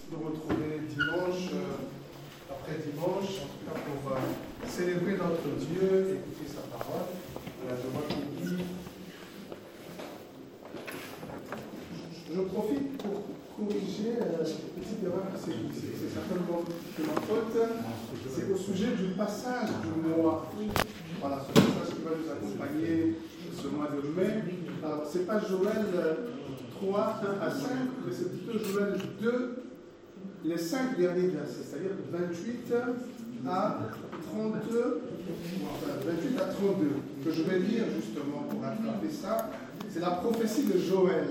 nous retrouver dimanche après dimanche, en tout cas pour célébrer notre Dieu, écouter sa parole. Je vois qu'il dit. Je profite pour corriger une petite erreur, c'est certainement de ma faute. C'est au sujet du passage du mois. Voilà, ce passage qui va nous accompagner ce mois de mai. Alors, ce n'est pas Joël 3, 1 à 5, mais c'est plutôt Joël 2, les 5 derniers versets, c'est-à-dire 28 à 32, enfin 28 à 32, que je vais lire justement pour attraper ça. C'est la prophétie de Joël.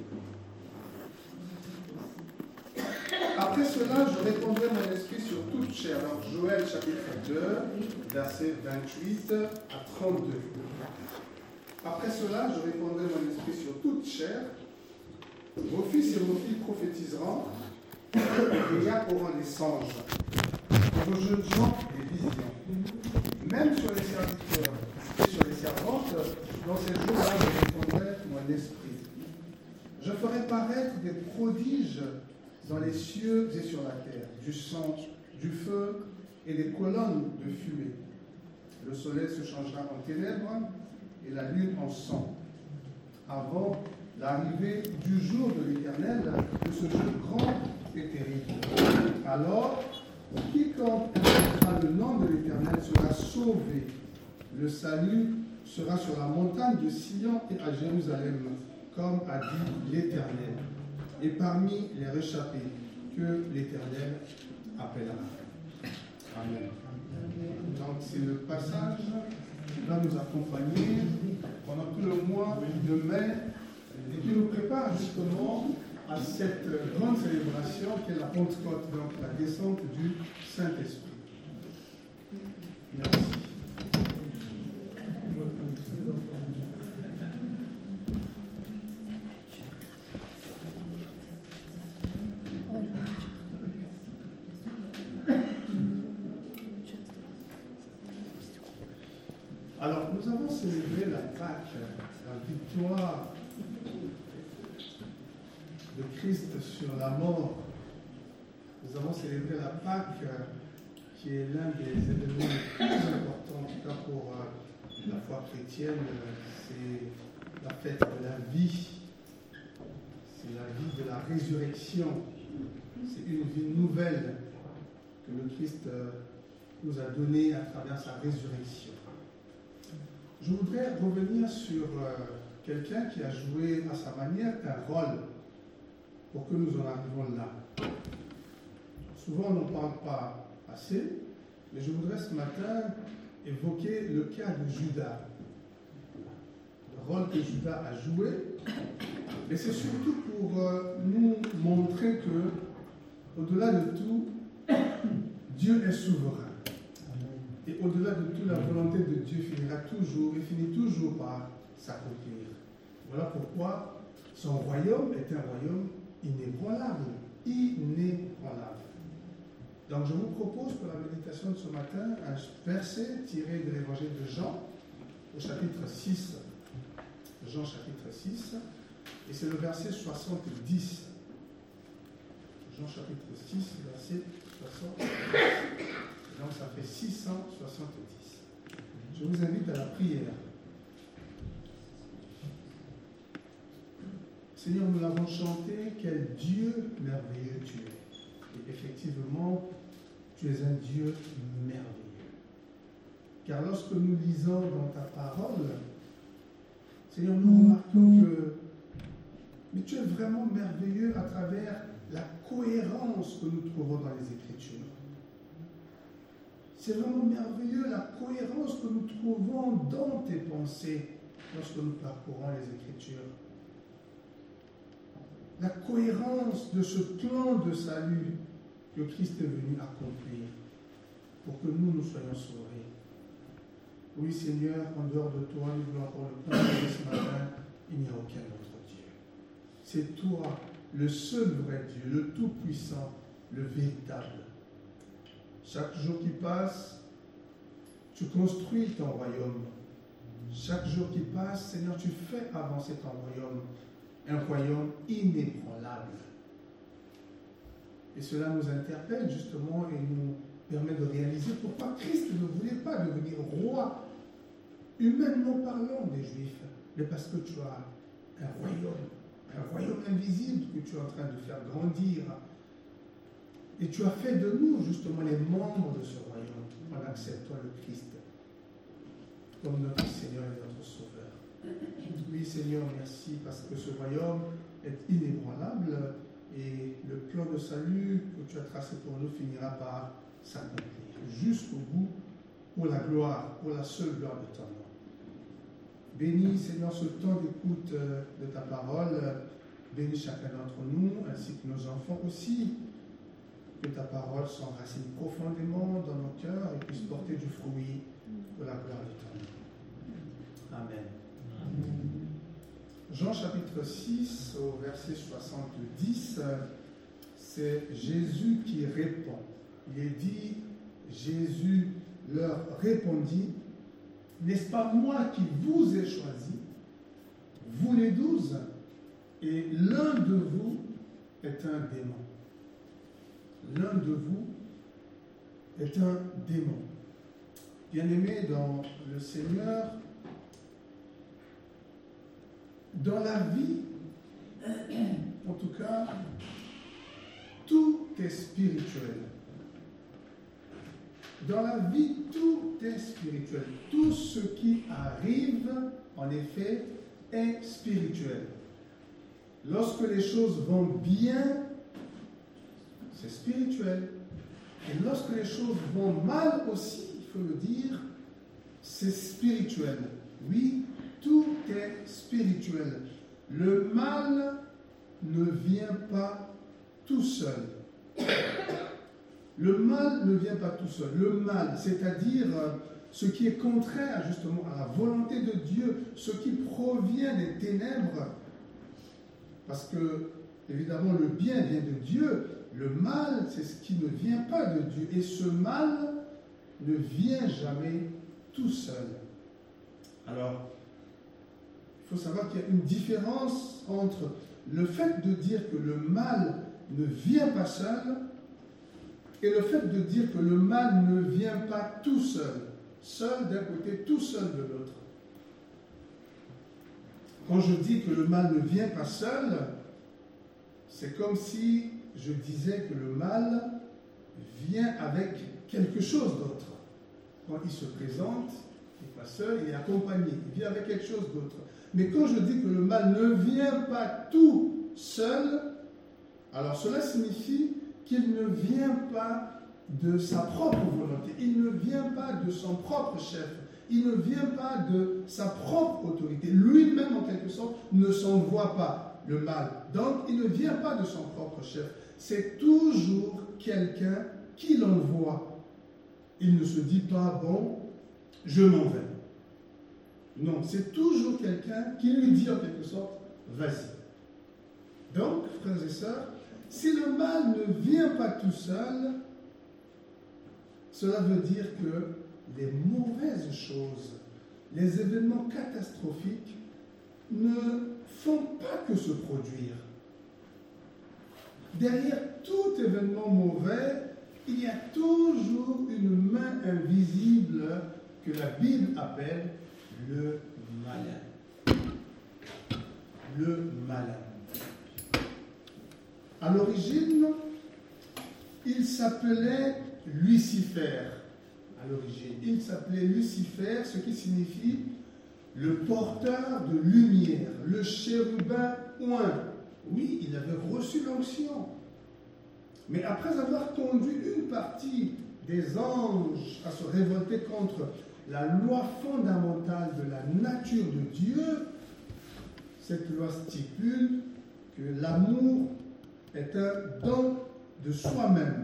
Après cela, je répandrai mon esprit sur toute chair. Donc Joël chapitre 2, versets 28 à 32. Après cela, je répandrai mon esprit sur toute chair. Vos fils et vos filles prophétiseront, et vieillards auront des songes, et vos jeunes gens des visions. Même sur les serviteurs et sur les servantes, dans ces jours-là, je répandrai mon esprit. Je ferai paraître des prodiges dans les cieux et sur la terre, du sang, du feu et des colonnes de fumée. Le soleil se changera en ténèbres et la lune en sang, avant l'arrivée du jour de l'Éternel, de ce jour grand et terrible. Alors, quiconque invoquera le nom de l'Éternel sera sauvé. Le salut sera sur la montagne de Sion et à Jérusalem, comme a dit l'Éternel. Et parmi les réchappés que l'Éternel appellera. Amen. Donc c'est le passage qui va nous accompagner pendant tout le mois de mai et qui nous prépare justement à cette grande célébration qu'est la Pentecôte, donc la descente du Saint-Esprit. Merci. Alors, nous avons célébré la Pâque, la victoire de Christ sur la mort. Nous avons célébré la Pâque, qui est l'un des événements les plus importants, en tout cas pour la foi chrétienne. C'est la fête de la vie. C'est la vie de la résurrection. C'est une vie nouvelle que le Christ nous a donnée à travers sa résurrection. Je voudrais revenir sur quelqu'un qui a joué à sa manière un rôle pour que nous en arrivions là. Souvent, on n'en parle pas assez, mais je voudrais ce matin évoquer le cas de Judas. Le rôle que Judas a joué, et c'est surtout pour nous montrer que, au-delà de tout, Dieu est souverain. Et au-delà de tout, la volonté de Dieu finit toujours par s'accomplir. Voilà pourquoi son royaume est un royaume inébranlable. Inébranlable. Donc je vous propose pour la méditation de ce matin un verset tiré de l'évangile de Jean, au chapitre 6. Jean chapitre 6, et c'est le verset 70. Jean chapitre 6, verset 70. Donc ça fait 670. Je vous invite à la prière. Seigneur, nous l'avons chanté, quel Dieu merveilleux tu es. Et effectivement, tu es un Dieu merveilleux. Car lorsque nous lisons dans ta parole, Seigneur, nous remarquons que mais tu es vraiment merveilleux à travers la cohérence que nous trouvons dans les Écritures. C'est vraiment merveilleux la cohérence que nous trouvons dans tes pensées lorsque nous parcourons les Écritures. La cohérence de ce plan de salut que Christ est venu accomplir pour que nous soyons sauvés. Oui, Seigneur, en dehors de toi, nous voulons encore le confirmer ce matin, il n'y a aucun autre Dieu. C'est toi, le seul vrai Dieu, le tout-puissant, le véritable. Chaque jour qui passe, tu construis ton royaume. Chaque jour qui passe, Seigneur, tu fais avancer ton royaume. Un royaume inébranlable. Et cela nous interpelle justement et nous permet de réaliser pourquoi Christ ne voulait pas devenir roi, humainement parlant, des Juifs, mais parce que tu as un royaume invisible que tu es en train de faire grandir. Et tu as fait de nous justement les membres de ce royaume en acceptant le Christ comme notre Seigneur et notre Sauveur. Oui, Seigneur, merci parce que ce royaume est inébranlable et le plan de salut que tu as tracé pour nous finira par s'accomplir jusqu'au bout pour la gloire, pour la seule gloire de ton nom. Bénis, Seigneur, ce temps d'écoute de ta parole. Bénis chacun d'entre nous ainsi que nos enfants aussi. Que ta parole s'enracine profondément dans nos cœurs et puisse porter du fruit pour la gloire de ton nom. Amen. Jean chapitre 6 au verset 70, c'est Jésus qui répond. Il est dit, Jésus leur répondit, n'est-ce pas moi qui vous ai choisi, vous les 12, et l'un de vous est un démon. L'un de vous est un démon. Bien-aimés dans le Seigneur, dans la vie, en tout cas, tout est spirituel. Dans la vie, tout est spirituel. Tout ce qui arrive, en effet, est spirituel. Lorsque les choses vont bien, c'est spirituel. Et lorsque les choses vont mal aussi, il faut le dire, c'est spirituel. Oui, tout est spirituel. Le mal ne vient pas tout seul. Le mal ne vient pas tout seul. Le mal, c'est-à-dire ce qui est contraire justement à la volonté de Dieu, ce qui provient des ténèbres, parce que évidemment le bien vient de Dieu, le mal c'est ce qui ne vient pas de Dieu, et ce mal ne vient jamais tout seul. Alors, il faut savoir qu'il y a une différence entre le fait de dire que le mal ne vient pas seul et le fait de dire que le mal ne vient pas tout seul. Seul d'un côté, tout seul de l'autre. Quand je dis que le mal ne vient pas seul, c'est comme si je disais que le mal vient avec quelque chose d'autre. Quand il se présente, il n'est pas seul, il est accompagné, il vient avec quelque chose d'autre. Mais quand je dis que le mal ne vient pas tout seul, alors cela signifie qu'il ne vient pas de sa propre volonté, il ne vient pas de son propre chef, il ne vient pas de sa propre autorité. Lui-même, en quelque sorte, ne s'envoie pas le mal. Donc, il ne vient pas de son propre chef. C'est toujours quelqu'un qui l'envoie. Il ne se dit pas, bon, je m'en vais. Non, c'est toujours quelqu'un qui lui dit en quelque sorte, vas-y. Donc, frères et sœurs, si le mal ne vient pas tout seul, cela veut dire que les mauvaises choses, les événements catastrophiques ne font pas que se produire. Derrière tout événement mauvais, il y a toujours une main invisible que la Bible appelle le malin. Le malin. À l'origine, il s'appelait Lucifer. À l'origine, il s'appelait Lucifer, ce qui signifie le porteur de lumière, le chérubin oint. Oui, il avait reçu l'onction. Mais après avoir conduit une partie des anges à se révolter contre la loi fondamentale de la nature de Dieu, cette loi stipule que l'amour est un don de soi-même.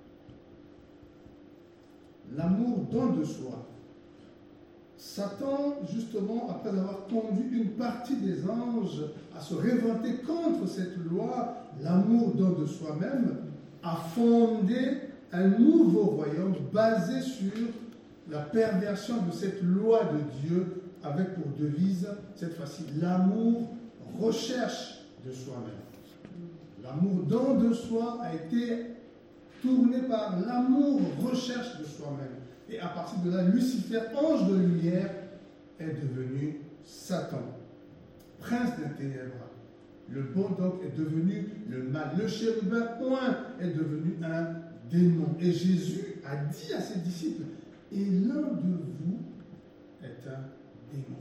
L'amour don de soi. Satan, justement, après avoir conduit une partie des anges à se révolter contre cette loi, l'amour don de soi-même, a fondé un nouveau royaume basé sur la perversion de cette loi de Dieu, avec pour devise, cette fois-ci, l'amour recherche de soi-même. L'amour don de soi a été tourné par l'amour recherche de soi-même. Et à partir de là, Lucifer, ange de lumière, est devenu Satan, prince des ténèbres. Le bon donc est devenu le mal. Le chérubin point est devenu un démon. Et Jésus a dit à ses disciples, et l'un de vous est un démon.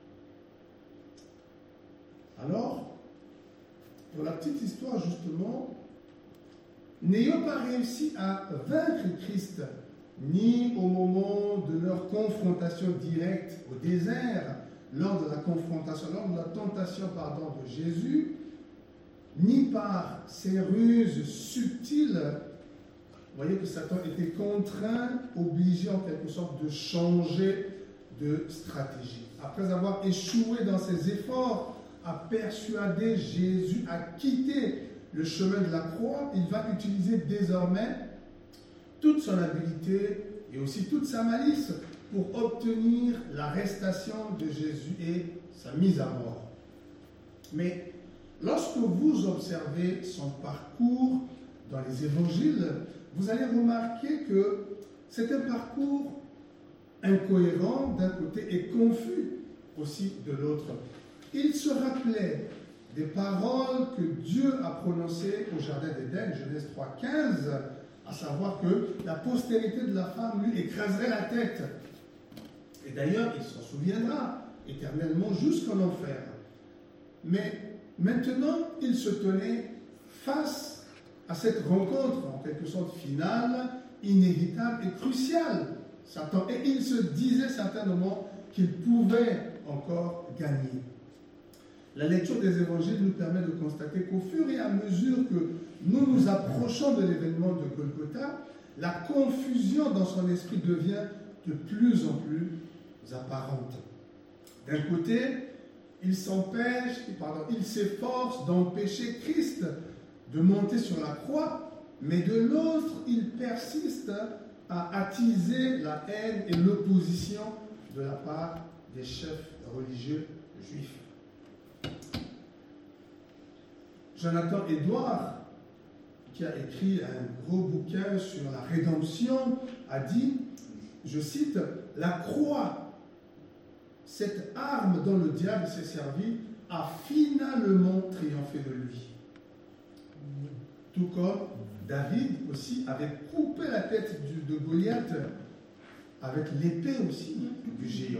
Alors, pour la petite histoire justement, n'ayant pas réussi à vaincre Christ, ni au moment de leur confrontation directe au désert, lors de la tentation de Jésus, ni par ses ruses subtiles, vous voyez que Satan était contraint, obligé en quelque sorte de changer de stratégie. Après avoir échoué dans ses efforts à persuader Jésus à quitter le chemin de la croix, il va utiliser désormais toute son habileté et aussi toute sa malice pour obtenir l'arrestation de Jésus et sa mise à mort. Mais lorsque vous observez son parcours dans les évangiles, vous allez remarquer que c'est un parcours incohérent d'un côté et confus aussi de l'autre. Il se rappelait des paroles que Dieu a prononcées au Jardin d'Éden, Genèse 3,15, à savoir que la postérité de la femme lui écraserait la tête. Et d'ailleurs, il s'en souviendra éternellement jusqu'en enfer. Mais maintenant, il se tenait face à cette rencontre, en quelque sorte finale, inévitable et cruciale. Satan, et il se disait certainement qu'il pouvait encore gagner. La lecture des évangiles nous permet de constater qu'au fur et à mesure que nous nous approchons de l'événement de Golgotha, la confusion dans son esprit devient de plus en plus apparente. D'un côté, il s'efforce d'empêcher Christ de monter sur la croix, mais de l'autre, il persiste à attiser la haine et l'opposition de la part des chefs religieux juifs. Jonathan Edwards, qui a écrit un gros bouquin sur la rédemption, a dit, je cite, « La croix, cette arme dont le diable s'est servi, a finalement triomphé de lui. » Tout comme David aussi avait coupé la tête de Goliath avec l'épée aussi du géant.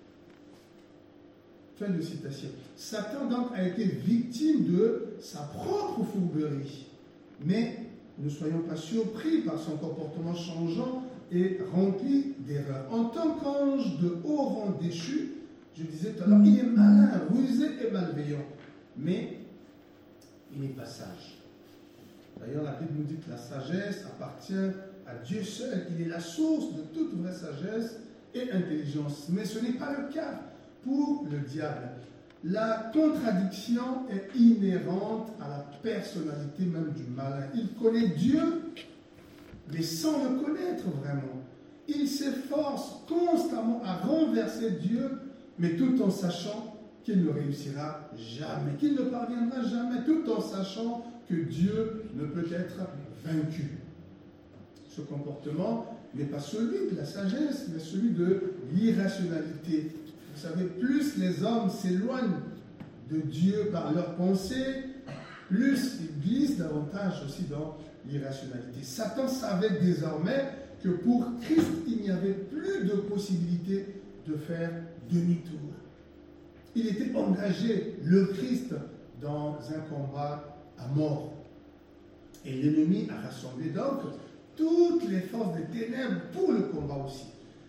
Fin de citation. Satan donc a été victime de sa propre fourberie. Mais ne soyons pas surpris par son comportement changeant et rempli d'erreurs. En tant qu'ange de haut rang déchu, je disais tout à l'heure, il est malin, rusé et malveillant. Mais il n'est pas sage. D'ailleurs, la Bible nous dit que la sagesse appartient à Dieu seul. Il est la source de toute vraie sagesse et intelligence. Mais ce n'est pas le cas pour le diable. La contradiction est inhérente à la personnalité même du malin. Il connaît Dieu, mais sans le connaître vraiment. Il s'efforce constamment à renverser Dieu, mais tout en sachant qu'il ne réussira jamais, qu'il ne parviendra jamais, tout en sachant que Dieu ne peut être vaincu. Ce comportement n'est pas celui de la sagesse, mais celui de l'irrationalité. Vous savez, plus les hommes s'éloignent de Dieu par leurs pensées, plus ils glissent davantage aussi dans l'irrationalité. Satan savait désormais que pour Christ, il n'y avait plus de possibilité de faire demi-tour. Il était engagé, le Christ, dans un combat à mort. Et l'ennemi a rassemblé donc toutes les forces des ténèbres pour le combat aussi.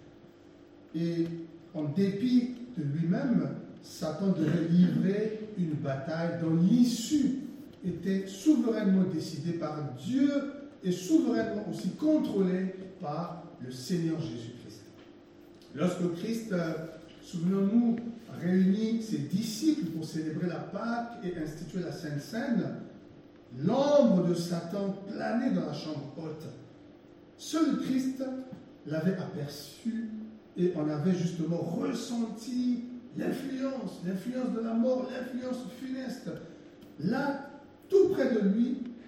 Et en dépit de lui-même, Satan devait livrer une bataille dont l'issue était souverainement décidée par Dieu et souverainement aussi contrôlée par le Seigneur Jésus-Christ. Lorsque Christ, souvenons-nous, réunit ses disciples pour célébrer la Pâque et instituer la Sainte Seine, l'ombre de Satan planait dans la chambre haute. Seul Christ l'avait aperçu et en avait justement ressenti l'influence de la mort, l'influence funeste. Là, tout près de lui,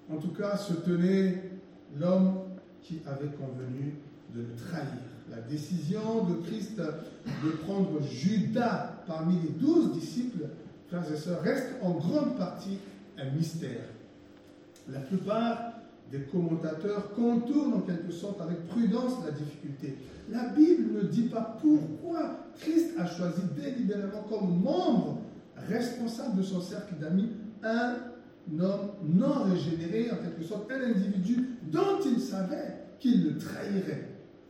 En tout cas, se tenait l'homme qui avait convenu de le trahir. La décision de Christ de prendre Judas parmi les 12 disciples, frères et sœurs, reste en grande partie un mystère. La plupart des commentateurs contournent en quelque sorte avec prudence la difficulté. La Bible ne dit pas pourquoi Christ a choisi délibérément comme membre responsable de son cercle d'amis un homme non régénéré, en quelque sorte un individu dont il savait qu'il le trahirait.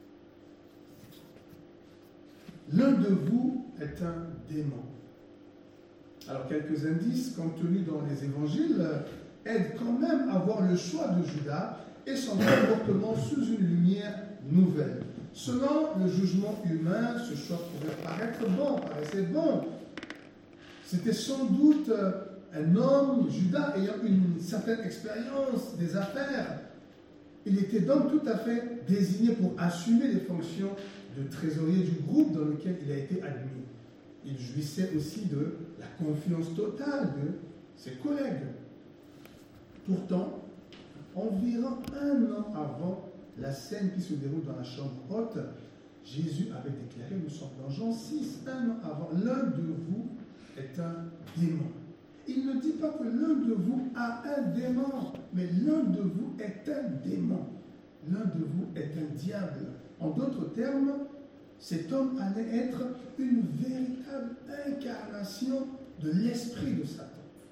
L'un de vous est un démon. Alors quelques indices contenus dans les évangiles aident quand même à voir le choix de Judas et son comportement sous une lumière nouvelle. Selon le jugement humain, ce choix pouvait paraissait bon. C'était sans doute un homme, Judas, ayant une certaine expérience des affaires. Il était donc tout à fait désigné pour assumer les fonctions de trésorier du groupe dans lequel il a été admis. Il jouissait aussi de la confiance totale de ses collègues. Pourtant, environ 1 an avant la scène qui se déroule dans la chambre haute, Jésus avait déclaré, nous sommes dans Jean 6, 1 an avant, l'un de vous est un démon. Il ne dit pas que l'un de vous a un démon, mais l'un de vous est un démon. L'un de vous est un diable. En d'autres termes, cet homme allait être une véritable incarnation de l'esprit de Satan.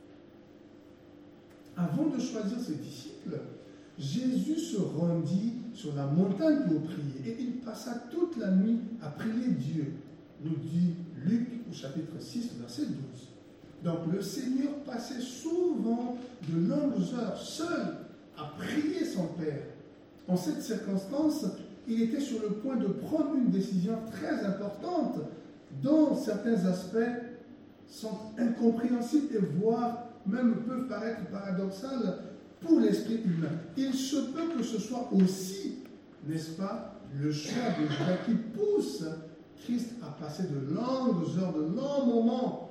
Avant de choisir ses disciples, Jésus se rendit sur la montagne pour prier et il passa toute la nuit à prier Dieu, nous dit Luc au chapitre 6, verset 12. Donc le Seigneur passait souvent de longues heures seul à prier son Père. En cette circonstance, il était sur le point de prendre une décision très importante dont certains aspects sont incompréhensibles et voire même peuvent paraître paradoxales pour l'esprit humain. Il se peut que ce soit aussi, n'est-ce pas, le choix de Judas qui pousse Christ à passer de longues heures, de longs moments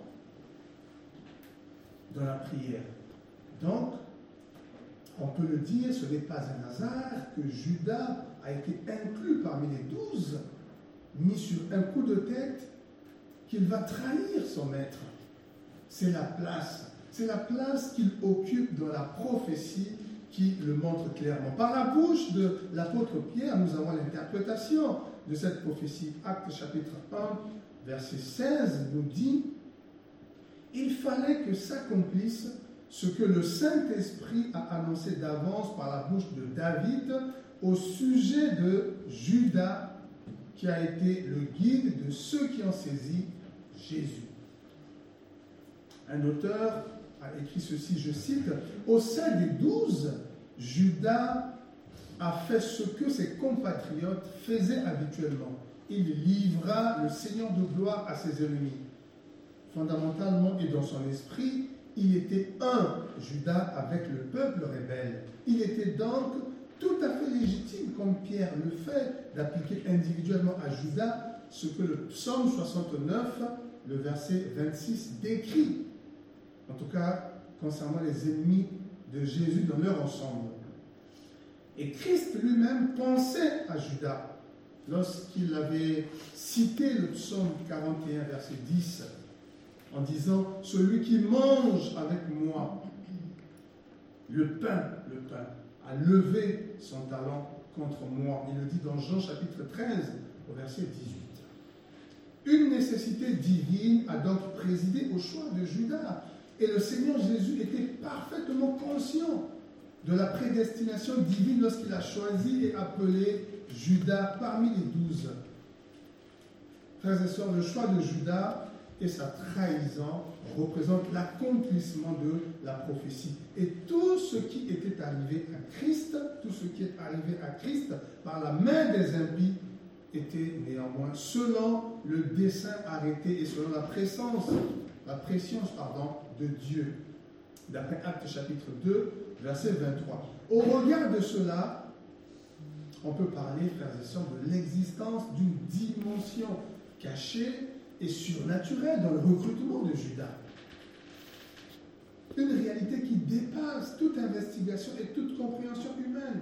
dans la prière. Donc, on peut le dire, ce n'est pas un hasard que Judas a été inclus parmi les 12, mis sur un coup de tête, qu'il va trahir son maître. C'est la place qu'il occupe dans la prophétie qui le montre clairement. Par la bouche de l'apôtre Pierre, nous avons l'interprétation de cette prophétie. Actes chapitre 1, verset 16 nous dit « Il fallait que s'accomplisse ce que le Saint-Esprit a annoncé d'avance par la bouche de David au sujet de Judas, qui a été le guide de ceux qui ont saisi Jésus. » Un auteur a écrit ceci, je cite, « Au sein des 12, Judas a fait ce que ses compatriotes faisaient habituellement. Il livra le Seigneur de gloire à ses ennemis. Fondamentalement et dans son esprit, il était un, Judas, avec le peuple rebelle. Il était donc tout à fait légitime, comme Pierre le fait, d'appliquer individuellement à Judas ce que le psaume 69, le verset 26, décrit. En tout cas, concernant les ennemis de Jésus dans leur ensemble. Et Christ lui-même pensait à Judas lorsqu'il avait cité le psaume 41, verset 10, en disant « Celui qui mange avec moi le pain, a levé son talent contre moi. » Il le dit dans Jean chapitre 13, au verset 18. Une nécessité divine a donc présidé au choix de Judas. Et le Seigneur Jésus était parfaitement conscient de la prédestination divine lorsqu'il a choisi et appelé Judas parmi les 12. Frères et sœurs, le choix de Judas et sa trahison représentent l'accomplissement de la prophétie. Et tout ce qui était arrivé à Christ, tout ce qui est arrivé à Christ par la main des impies était néanmoins selon le dessein arrêté et selon la préscience de Dieu. D'après Actes chapitre 2, verset 23. Au regard de cela, on peut parler, frères et sœurs, de l'existence d'une dimension cachée et surnaturelle dans le recrutement de Judas. Une réalité qui dépasse toute investigation et toute compréhension humaine.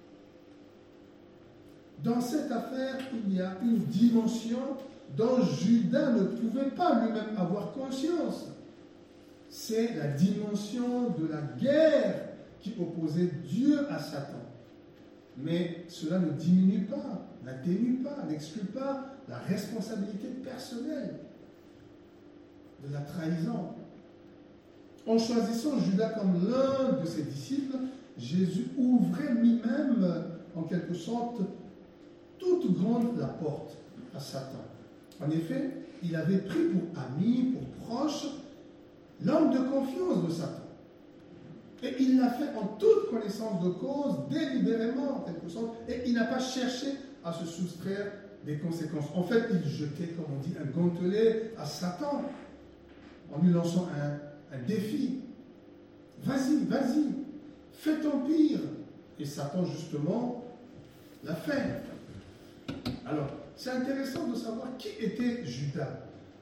Dans cette affaire, il y a une dimension dont Judas ne pouvait pas lui-même avoir conscience. C'est la dimension de la guerre qui opposait Dieu à Satan. Mais cela ne diminue pas, n'atténue pas, n'exclut pas la responsabilité personnelle de la trahison. En choisissant Judas comme l'un de ses disciples, Jésus ouvrait lui-même, en quelque sorte, toute grande la porte à Satan. En effet, il avait pris pour ami, pour proche, l'homme de confiance de Satan. Et il l'a fait en toute connaissance de cause, délibérément, en quelque sorte, et il n'a pas cherché à se soustraire des conséquences. En fait, il jetait, comme on dit, un gantelet à Satan, en lui lançant un défi. Vas-y, fais ton pire. Et Satan, justement, l'a fait. Alors, c'est intéressant de savoir qui était Judas.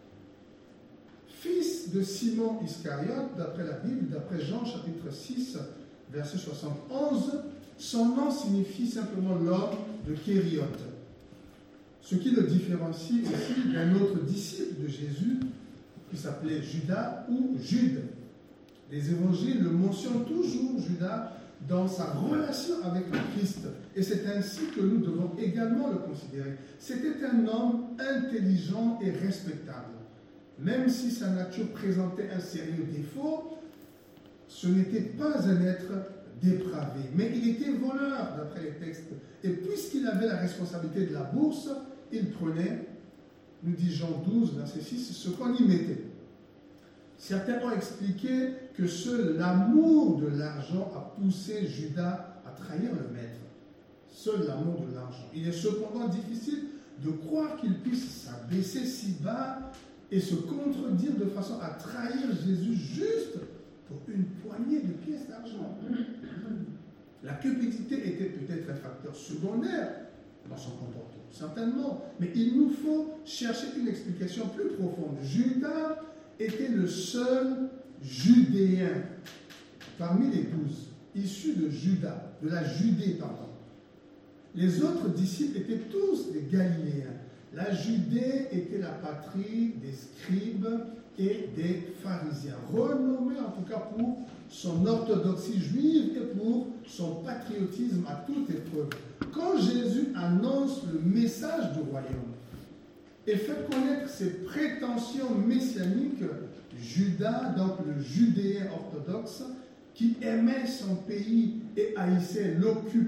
Fils de Simon Iscariote, d'après la Bible, d'après Jean chapitre 6, verset 71, son nom signifie simplement l'homme de Kériote. Ce qui le différencie aussi d'un autre disciple de Jésus, qui s'appelait Judas ou Jude. Les évangiles le mentionnent toujours, Judas, dans sa relation avec le Christ. Et c'est ainsi que nous devons également le considérer. C'était un homme intelligent et respectable. Même si sa nature présentait un sérieux défaut, ce n'était pas un être dépravé. Mais il était voleur, d'après les textes. Et puisqu'il avait la responsabilité de la bourse, il prenait, nous dit Jean 12, verset 6, ce qu'on y mettait. Certains ont expliqué que seul l'amour de l'argent a poussé Judas à trahir le maître. Seul l'amour de l'argent. Il est cependant difficile de croire qu'il puisse s'abaisser si bas et se contredire de façon à trahir Jésus juste pour une poignée de pièces d'argent. La cupidité était peut-être un facteur secondaire dans son comportement, certainement, mais il nous faut chercher une explication plus profonde. Judas était le seul Judéen parmi les 12, issus de Juda, de la Judée, pardon. Les autres disciples étaient tous des Galiléens. La Judée était la patrie des scribes et des pharisiens, renommée en tout cas pour son orthodoxie juive et pour son patriotisme à toute épreuve. Quand Jésus annonce le message du royaume et fait connaître ses prétentions messianiques, Judas, donc le Judéen orthodoxe, qui aimait son pays et haïssait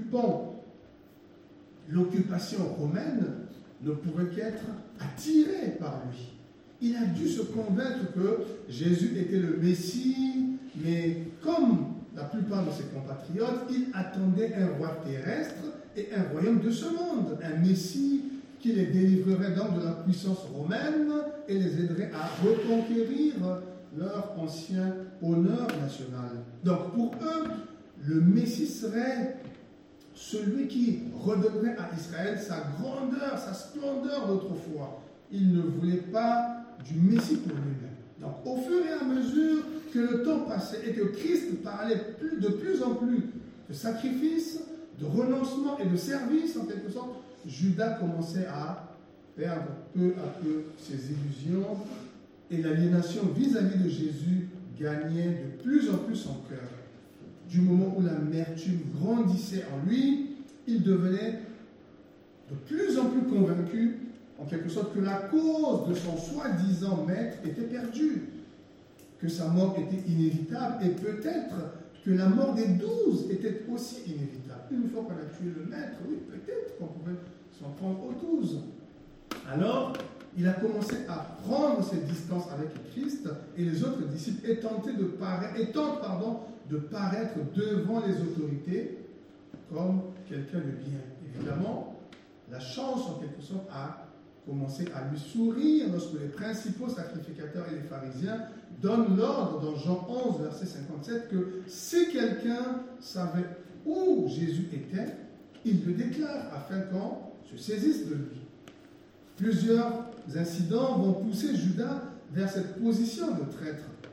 l'occupation romaine, ne pouvait qu'être attiré par lui. Il a dû se convaincre que Jésus était le Messie, mais comme la plupart de ses compatriotes, il attendait un roi terrestre et un royaume de ce monde, un Messie qui les délivrerait donc de la puissance romaine et les aiderait à reconquérir leur ancien honneur national. Donc pour eux, le Messie serait celui qui redonnerait à Israël sa grandeur, sa splendeur d'autrefois. Ils ne voulaient pas du Messie pour lui-même. Donc au fur et à mesure que le temps passait et que Christ parlait de plus en plus de sacrifice, de renoncement et de service en quelque sorte, Judas commençait à perdre peu à peu ses illusions et l'aliénation vis-à-vis de Jésus gagnait de plus en plus son cœur. Du moment où l'amertume grandissait en lui, il devenait de plus en plus convaincu, en quelque sorte, que la cause de son soi-disant maître était perdue, que sa mort était inévitable et peut-être que la mort des 12 était aussi inévitable. Une fois qu'on a tué le maître, oui, peut-être qu'on pouvait s'en prendre aux 12. Alors, il a commencé à prendre ses distances avec Christ et les autres disciples et tentent de paraître devant les autorités comme quelqu'un de bien. Évidemment, la chance en quelque sorte a commencé à lui sourire lorsque les principaux sacrificateurs et les pharisiens donnent l'ordre dans Jean 11, verset 57, que si quelqu'un savait où Jésus était, il le déclare afin qu'on se saisisse de lui. Plusieurs incidents vont pousser Judas vers cette position de traître.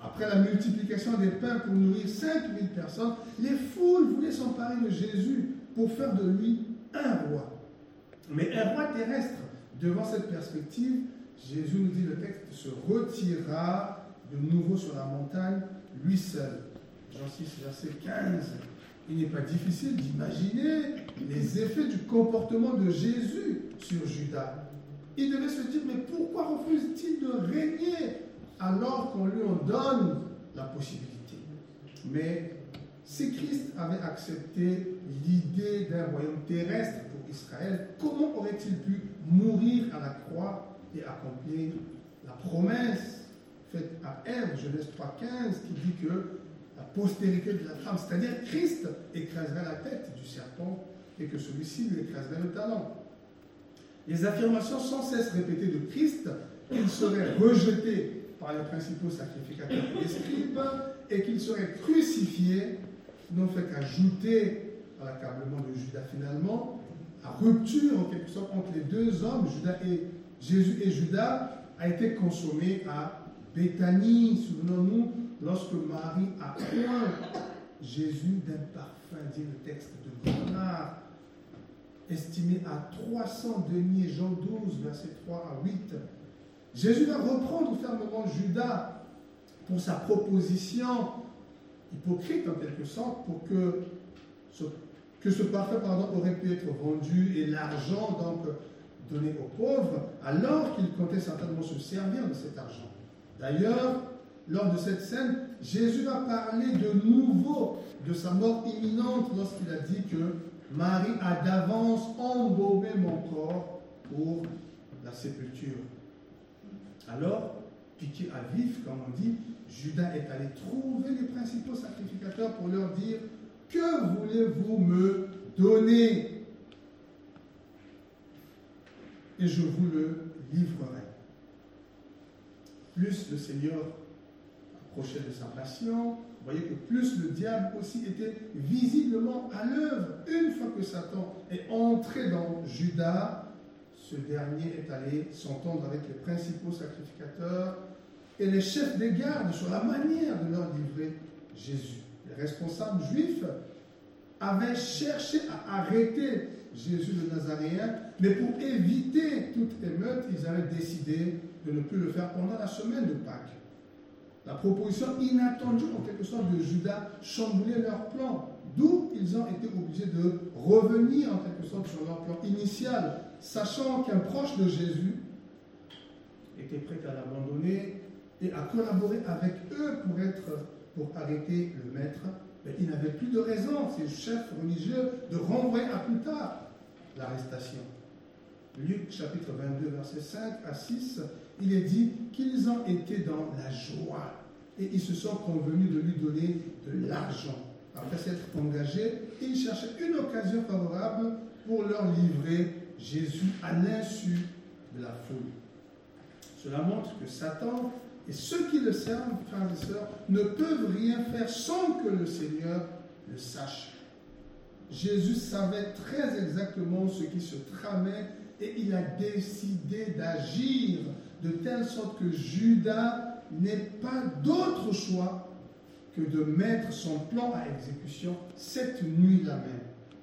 Après la multiplication des pains pour nourrir 5000 personnes, les foules voulaient s'emparer de Jésus pour faire de lui un roi. Mais un roi terrestre. Devant cette perspective, Jésus nous dit, le texte, se retira de nouveau sur la montagne, lui seul. Jean 6, verset 15. Il n'est pas difficile d'imaginer les effets du comportement de Jésus sur Judas. Il devait se dire, mais pourquoi refuse-t-il de régner alors qu'on lui en donne la possibilité? Mais si Christ avait accepté l'idée d'un royaume terrestre pour Israël, comment aurait-il pu mourir à la croix et accomplir la promesse faite à Ève, Genèse 3,15, qui dit que la postérité de la femme, c'est-à-dire Christ, écraserait la tête du serpent et que celui-ci lui écraserait le talon. Les affirmations sans cesse répétées de Christ, qu'il serait rejeté par les principaux sacrificateurs et les scribes et qu'il serait crucifié, n'ont fait qu'ajouter à l'accablement de Judas finalement, la rupture en quelque sorte entre les deux hommes, Jésus et Judas, a été consommée à Béthanie. Souvenons-nous, lorsque Marie a oint Jésus d'un parfum, dit le texte, de grenard, estimé à 300 deniers, Jean 12, versets 3 à 8. Jésus va reprendre fermement Judas pour sa proposition hypocrite en quelque sorte, pour que ce parfum aurait pu être vendu et l'argent donc donné aux pauvres, alors qu'il comptait certainement se servir de cet argent. D'ailleurs, lors de cette scène, Jésus va parler de nouveau de sa mort imminente lorsqu'il a dit que Marie a d'avance embaumé mon corps pour la sépulture. Alors, piqué à vif, comme on dit, Judas est allé trouver les principaux sacrificateurs pour leur dire « Que voulez-vous me donner ? Et je vous le livrerai. » Plus le Seigneur approchait de sa passion, vous voyez que plus le diable aussi était visiblement à l'œuvre. Une fois que Satan est entré dans Judas, ce dernier est allé s'entendre avec les principaux sacrificateurs et les chefs des gardes sur la manière de leur livrer Jésus. Les responsables juifs avaient cherché à arrêter Jésus le Nazaréen, mais pour éviter toute émeute, ils avaient décidé de ne plus le faire pendant la semaine de Pâques. La proposition inattendue en quelque sorte de Judas chamboulait leur plan, d'où ils ont été obligés de revenir en quelque sorte sur leur plan initial, sachant qu'un proche de Jésus était prêt à l'abandonner et à collaborer avec eux pour arrêter le maître. Mais il n'avait plus de raison, ces chefs religieux, de renvoyer à plus tard l'arrestation. Luc chapitre 22, versets 5 à 6, il est dit qu'ils ont été dans la joie et ils se sont convenus de lui donner de l'argent. Après s'être engagés, ils cherchaient une occasion favorable pour leur livrer Jésus à l'insu de la foule. Cela montre que Satan et ceux qui le servent, frères et sœurs, ne peuvent rien faire sans que le Seigneur le sache. Jésus savait très exactement ce qui se tramait et il a décidé d'agir de telle sorte que Judas n'ait pas d'autre choix que de mettre son plan à exécution cette nuit-là même.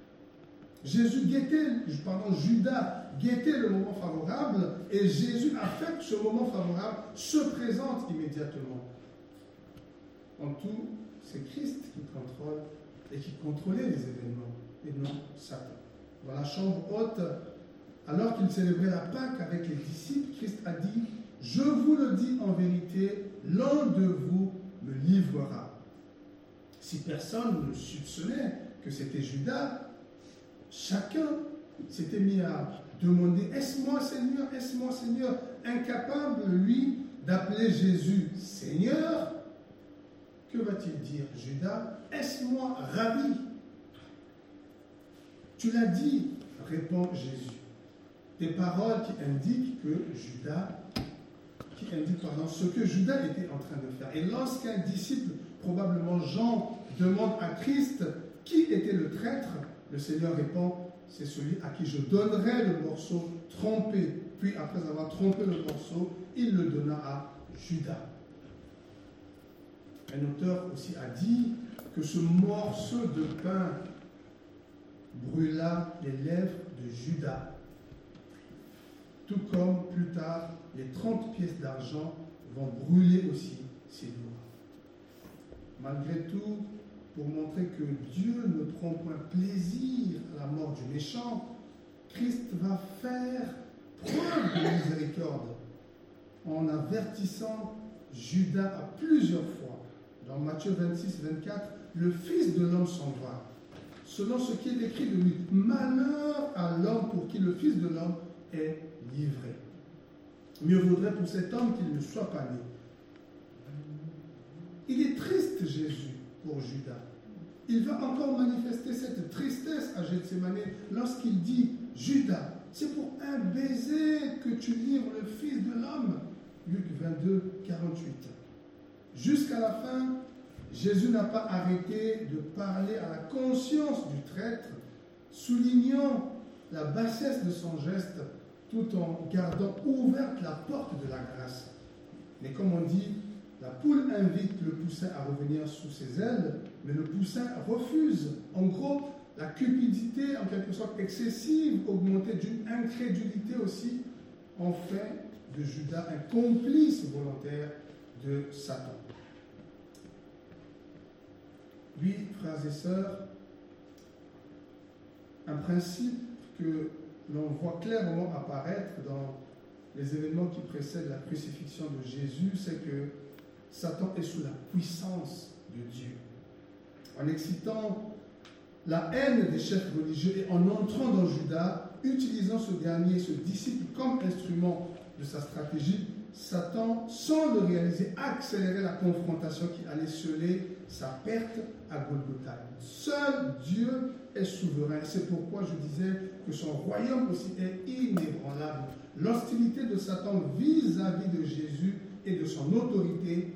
Judas guettait le moment favorable et Jésus a fait que ce moment favorable se présente immédiatement. En tout, c'est Christ qui contrôle et qui contrôlait les événements et non Satan. Dans la chambre haute, alors qu'il célébrait la Pâque avec les disciples, Christ a dit « Je vous le dis en vérité, l'un de vous me livrera. » Si personne ne soupçonnait que c'était Judas, chacun s'était mis à demander « Est-ce moi, Seigneur? Est-ce moi, Seigneur ?» Incapable, lui, d'appeler Jésus « Seigneur », que va-t-il dire Judas? « Est-ce moi, Rabbi ?» Tu l'as dit, répond Jésus. Des paroles qui indiquent ce que Judas était en train de faire. Et lorsqu'un disciple, probablement Jean, demande à Christ qui était le traître, le Seigneur répond, c'est celui à qui je donnerai le morceau trompé. Puis après avoir trompé le morceau, il le donna à Judas. Un auteur aussi a dit que ce morceau de pain brûla les lèvres de Judas, tout comme plus tard les 30 pièces d'argent vont brûler aussi ses doigts. Malgré tout, pour montrer que Dieu ne prend point plaisir à la mort du méchant, Christ va faire preuve de miséricorde en avertissant Judas à plusieurs fois. Dans Matthieu 26, 24, le Fils de l'homme s'en va, selon ce qui est écrit de lui. Malheur à l'homme pour qui le Fils de l'homme est livré. Mieux vaudrait pour cet homme qu'il ne soit pas né. Il est triste, Jésus, pour Judas. Il va encore manifester cette tristesse à Gethsémani lorsqu'il dit « Judas, c'est pour un baiser que tu livres le Fils de l'homme » Luc 22, 48. Jusqu'à la fin, Jésus n'a pas arrêté de parler à la conscience du traître, soulignant la bassesse de son geste tout en gardant ouverte la porte de la grâce. Mais comme on dit, la poule invite le poussin à revenir sous ses ailes, mais le poussin refuse. En gros, la cupidité, en quelque sorte excessive, augmentée d'une incrédulité aussi, en fait de Judas un complice volontaire de Satan. Oui, frères et sœurs, un principe que l'on voit clairement apparaître dans les événements qui précèdent la crucifixion de Jésus, c'est que Satan est sous la puissance de Dieu. En excitant la haine des chefs religieux et en entrant dans Judas, utilisant ce dernier, ce disciple, comme instrument de sa stratégie, Satan, sans le réaliser, accélérait la confrontation qui allait sceller sa perte à Golgotha. Seul Dieu est souverain. C'est pourquoi je disais que son royaume aussi est inébranlable. L'hostilité de Satan vis-à-vis de Jésus et de son autorité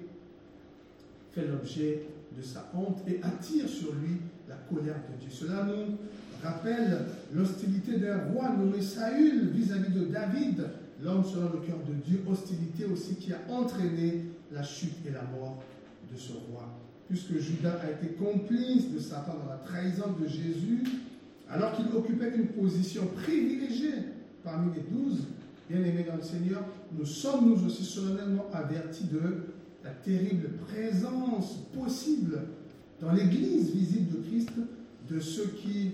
fait l'objet de sa honte et attire sur lui la colère de Dieu. Cela nous rappelle l'hostilité d'un roi nommé Saül vis-à-vis de David, l'homme selon le cœur de Dieu, hostilité aussi qui a entraîné la chute et la mort de ce roi. Puisque Judas a été complice de Satan dans la trahison de Jésus, alors qu'il occupait une position privilégiée parmi les 12, bien-aimés dans le Seigneur, nous sommes nous aussi solennellement avertis de la terrible présence possible dans l'Église visible de Christ de ceux qui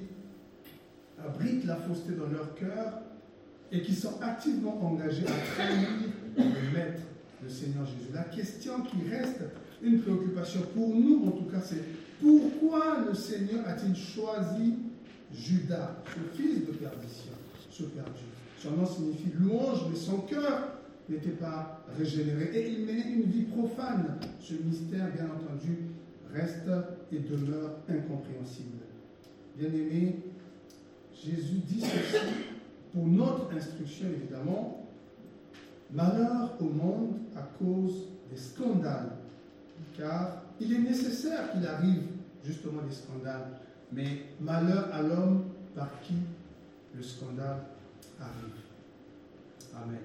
abritent la fausseté dans leur cœur et qui sont activement engagés à trahir le Maître, le Seigneur Jésus. La question qui reste une préoccupation pour nous, en tout cas, c'est pourquoi le Seigneur a-t-il choisi Judas, ce fils de perdition, ce perdu? Son nom signifie louange, mais son cœur n'était pas régénéré et il menait une vie profane. Ce mystère, bien entendu, reste et demeure incompréhensible. Bien-aimé, Jésus dit ceci pour notre instruction, évidemment. Malheur au monde à cause des scandales, car il est nécessaire qu'il arrive justement des scandales, mais malheur à l'homme par qui le scandale arrive. Amen.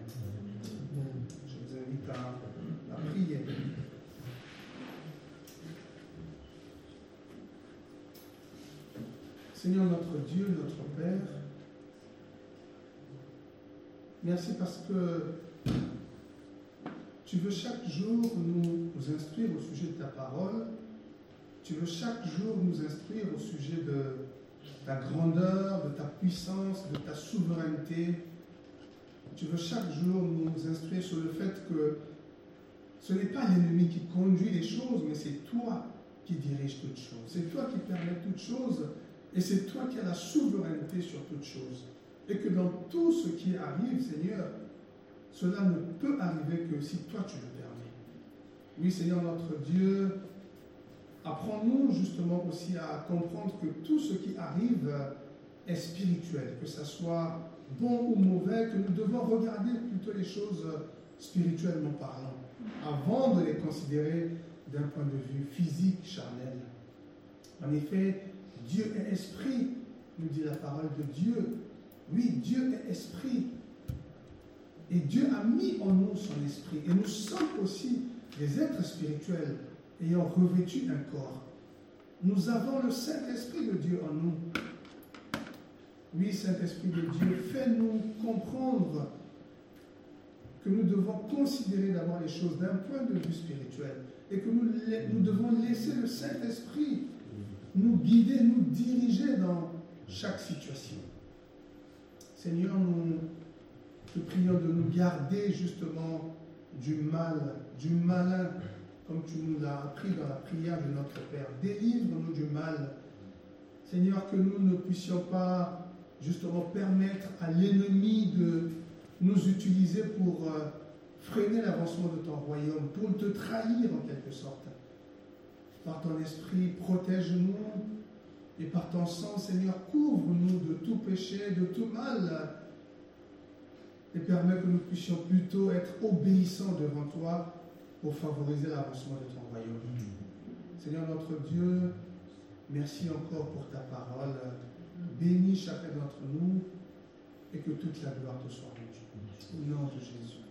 Je vous invite à prier. Seigneur notre Dieu, notre Père, merci parce que tu veux chaque jour nous instruire au sujet de ta parole. Tu veux chaque jour nous instruire au sujet de ta grandeur, de ta puissance, de ta souveraineté. Tu veux chaque jour nous instruire sur le fait que ce n'est pas l'ennemi qui conduit les choses, mais c'est toi qui diriges toutes choses. C'est toi qui permets toutes choses et c'est toi qui as la souveraineté sur toutes choses. Et que dans tout ce qui arrive, Seigneur, cela ne peut arriver que si toi tu le permets. Oui, Seigneur notre Dieu, apprends-nous justement aussi à comprendre que tout ce qui arrive est spirituel, que ce soit bon ou mauvais, que nous devons regarder plutôt les choses spirituellement parlant, avant de les considérer d'un point de vue physique, charnel. En effet, Dieu est esprit, nous dit la parole de Dieu. Oui, Dieu est esprit. Et Dieu a mis en nous son esprit. Et nous sommes aussi des êtres spirituels. ayant revêtu un corps. Nous avons le Saint-Esprit de Dieu en nous. Oui, Saint-Esprit de Dieu, fais-nous comprendre que nous devons considérer d'abord les choses d'un point de vue spirituel et que nous devons laisser le Saint-Esprit nous guider, nous diriger dans chaque situation. Seigneur, nous te prions de nous garder justement du mal, du malin, comme tu nous l'as appris dans la prière de notre Père. Délivre-nous du mal. Seigneur, que nous ne puissions pas justement permettre à l'ennemi de nous utiliser pour freiner l'avancement de ton royaume, pour te trahir en quelque sorte. Par ton esprit, protège-nous et par ton sang, Seigneur, couvre-nous de tout péché, de tout mal et permets que nous puissions plutôt être obéissants devant toi pour favoriser l'avancement de ton royaume. Seigneur notre Dieu, merci encore pour ta parole. Bénis chacun d'entre nous et que toute la gloire te soit rendue. Au nom de Jésus.